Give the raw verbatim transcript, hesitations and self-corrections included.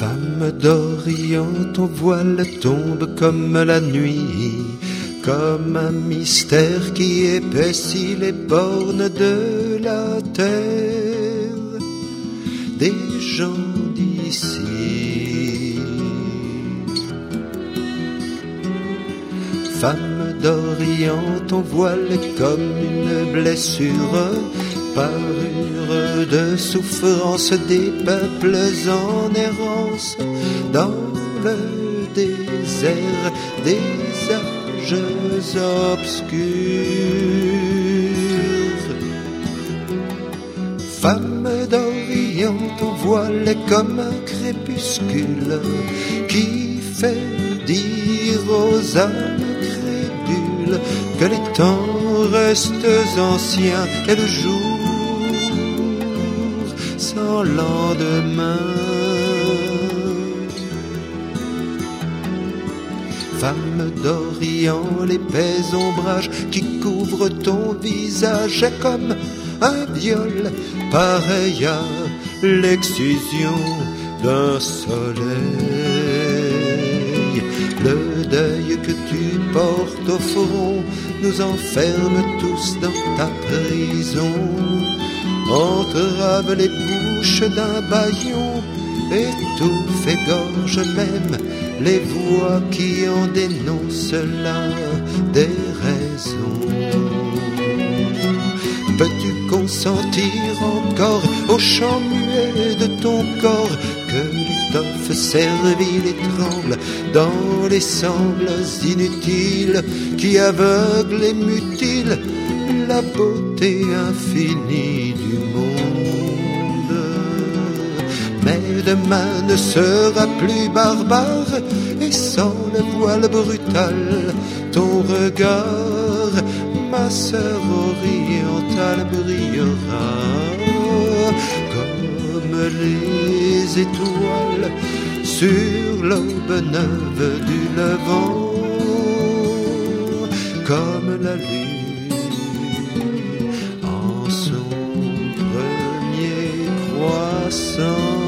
Femme d'Orient, ton voile tombe comme la nuit, comme un mystère qui épaissit les bornes de la terre des gens d'ici. Femme d'Orient, ton voile est comme une blessure, parure de souffrance des peuples en errance dans le désert des âges obscurs. Femme d'Orient, ton voile est comme un crépuscule qui fait dire aux âmes crédules que les temps restent anciens et le jour sans lendemain. Femme d'Orient, l'épais ombrage qui couvre ton visage est comme un viol, pareil à l'excision d'un soleil. Le deuil que tu portes au front nous enferme tous dans ta prison, entrave les bouches d'un bâillon, étouffe, égorge même les voix qui en dénoncent là des raisons. Peux-tu consentir encore au chant muet de ton corps que l'étoffe servile étrangle dans les sangles inutiles qui aveuglent et mutilent la beauté infinie du monde? Mais demain ne sera plus barbare et sans le voile brutal ton regard, ma sœur orientale, brillera comme les étoiles sur l'aube neuve du levant, comme la lune en son premier croissant.